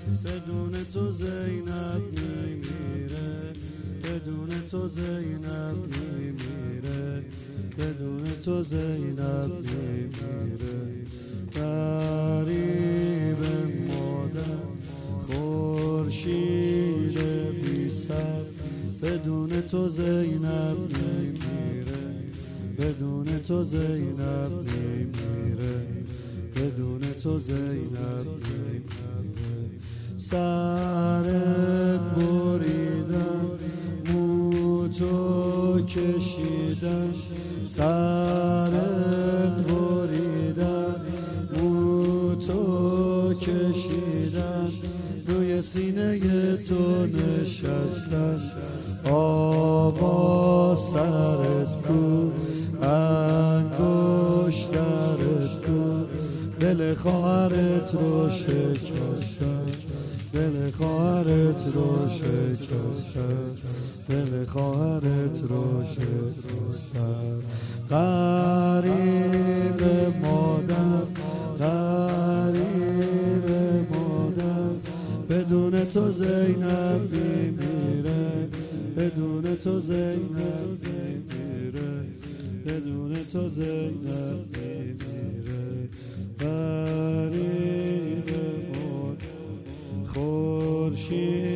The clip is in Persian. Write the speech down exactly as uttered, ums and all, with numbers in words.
بدون تو زینب میمیره، بدون تو زینب میمیره، بدون تو زینب میمیره. غریب مادر خورشید بی سر، بدون تو زینب میمیره، بدون تو زینب میمیره، بدون تو زینب میمیره. سرت بریدن مو تو کشیدن، سرت بریدن مو تو کشیدن، روی سینه تو نشستن. آقا سرت کو، انگشترت کو، دل خواهرت رو شکستن، دل خواهرت رو شکستن، دل خواهرت رو شکستن. غریب مادر، غریب مادر، بدون تو زینب میمیره، بدون تو زینب میمیره، بدون تو زینب میمیره. غریب مادر خورشید